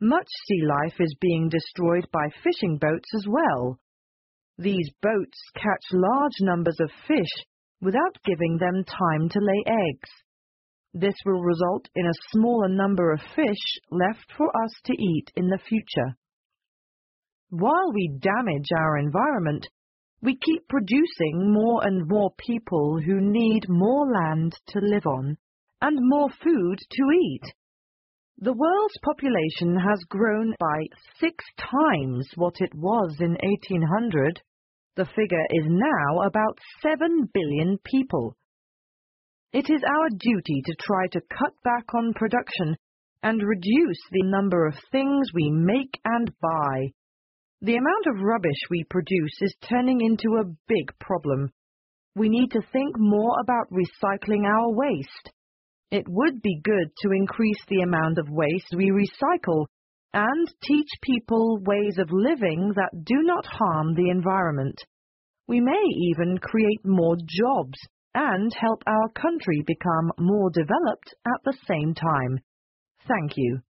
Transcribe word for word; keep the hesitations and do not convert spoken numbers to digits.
Much sea life is being destroyed by fishing boats as well. These boats catch large numbers of fish without giving them time to lay eggs. This will result in a smaller number of fish left for us to eat in the future. While we damage our environment, we keep producing more and more people who need more land to live on and more food to eat. The world's population has grown by six times what it was in eighteen hundred. The figure is now about seven billion people. It is our duty to try to cut back on production and reduce the number of things we make and buy. The amount of rubbish we produce is turning into a big problem. We need to think more about recycling our waste. It would be good to increase the amount of waste we recycle and teach people ways of living that do not harm the environment. We may even create more jobs and help our country become more developed at the same time. Thank you.